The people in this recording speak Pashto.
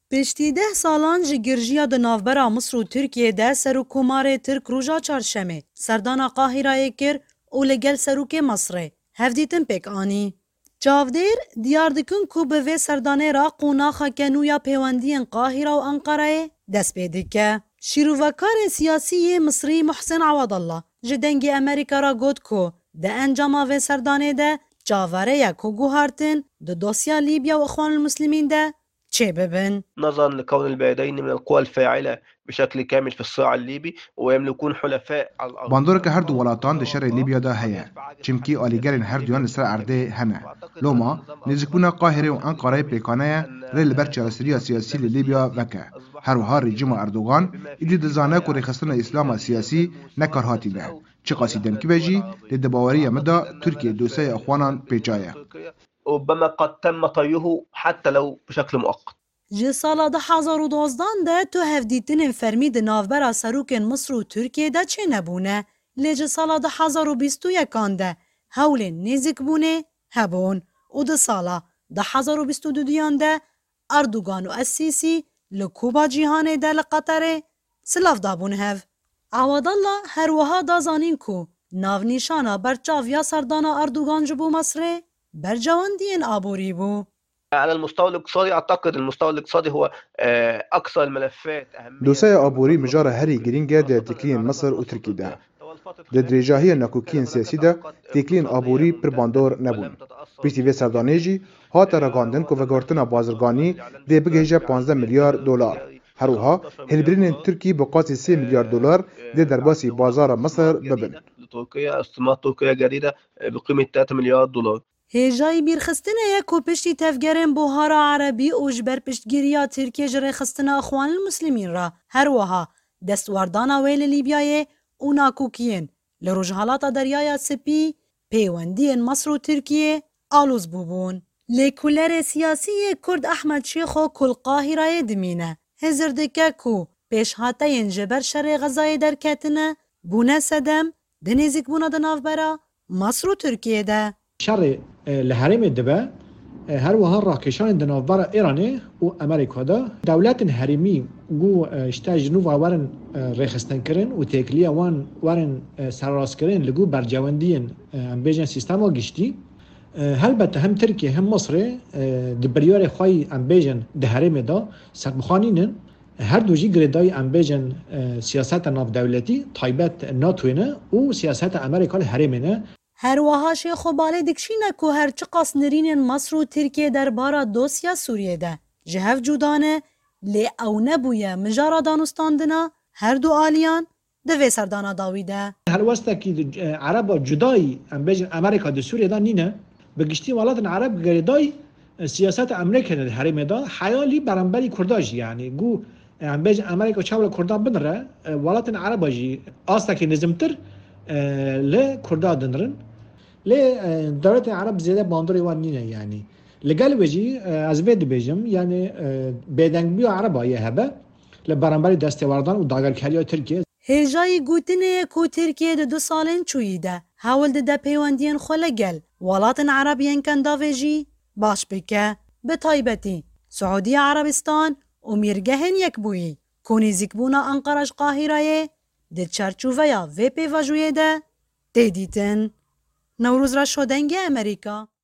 پشتی 10 سالان جی گرژیا د ناوبرا مصر و ترکیه ده سروکومار ترک روژا چارشمه سردانا قاهره کر او لگل سروک مصره هفدیتن پک آنی. چاودیر دیار دکن کو به وی سردانه را قوناخا کنویا پیوندین قاهره و انقره دست پیده که. شیروکار سیاسی مصری محسن عوض الله جدنگ امریکا را گفت کو ده انجام و سردانه ده جاوره یکو گوهارتن ده دوسیا لیبیا و اخوان المسلمین ده چه ببن؟ نظرا لكون البلدين من القوى الفاعلة بشكل كامل في الصراع الليبي ويملكون حلفاء على الأرض. باندور که هر دو ولاتان ده شر لیبیا ده هيا چمکی آلیگرین هر دویان لسر عرده هنه لوما نزکبونا قاهره و انقاره پیکانه ریل برچه سریا سیاسی لیبیا وکه هر و هر رژیم اردوغان ایدی دزانه که رخصتن اسلام سیاسی نکار هاتی به چه قاصدن که بجی لدباوری مدا ترکیه دوسای اخوانان پیچایه ربما قد تم طيه حتى لو بشكل مؤقت. جه سالا ده 2012 ده تو هفدیتن فرمی ده ناوبرا سروکن مصر و ترکیه ده چه نبونه؟ لیجه سالا ده 2021 ده هول نزک بونه هبون و ده سالا ده 2022 دیان ده اردوغان و السیسی لکوبا جیهانه ده لقطره سلاف دابون هف. عواد الله هر وها دا زانین کو ناو نیشانا برچاو یا سردانا اردوغان جبو مصره برجواندين آبوري بو. على المستوى الاقتصادي أعتقد المستوى الاقتصادي هو أكثر الملفات أهمية. دوسای آبوری مجار هری گرینگه ده تکلین مصر و ترکی ده. ده درجاهی نکوکین سیاسی ده تکلین آبوری پر باندور نبون. پیشتی وی سردانه جی هات رگاندن که وگارتنا بازرگانی ده بگهجه 15 میلیارد دلار. هروها هلبرین ترکی بقاسی 3 میلیارد دلار ده در باسی بازار مصر ببن. تركيا استثمارات تركية جديدة بقيمة 3 مليار دلار. هجای بیرخستنه یکو پشتی تفگرن بوهارا عربی و جبر پشتگیریا ترکیه جره خستنه اخوان المسلمین را هر وها دستواردانا ویل لیبیای و ناکوکین لروجهالاتا دریای سپی پیوندین مصر و ترکیه آلوز بوبون. لیکولر سیاسی کرد احمد شیخو کل قاهره دمینه هزر دکه کو پیش هاته جبر شر غزای درکتنه بونه سدم دنیزک بونه دناف برا مصر و ترکیه ده. شر الهرم دبا هر وها راکشان دناوبر ایرانی و امریکا دا دولت هرمی گو اشتا جنوب ورن رخصتن کرن و تکلیه وان ورن سراس کرن لگو برجواندین بیجن سیستم گشتی هلبته هم ترکیه هم مصر دبریار خوای بیجن ده هرم دا سربخانینن هر دوجی گردای بیجن سیاست ناف دولتی تایبت ناتوینه و سیاست امریکا هرمینه. هر وها شیخ و باله دکشینه که هرچی قاس نرین مصر و ترکیه در بارا دوسیا سوریه ده. جهف جودانه لی او نبویه مجارا دانستاندنا هر دو آلیان دوی سردانا داویده. هر واسطه که عرب جدای امریکا ده سوریه ده نینه بگشتی ولات عرب گردای سیاست امریکا ده حریم ده حیالی برانبری کرداش یعنی گو امریکا چاول کردان بنره ولات عرب جی آستا که نظمتر ل کردان دنرن ل دولت عرب زیاده باندوری وان نینه یعنی لگل وجی از بید بیجم یعنی بدنگ بیو عربا یه هبه لبرانبری دستواردان و داگرکاری ترکیه هجای گوتنه کو ترکیه ده 2 سالن چویده حاول ده پیوندین خلگل ولات عربیان کن داویجی باش بکه به تایبتی سعودی عربستان و میرگهن یک بویی کونی زیکبونا انقرش قاهره ده چرچووه یا وی پیواجویه ده دیدیتن نوروز را شدنگ امریکا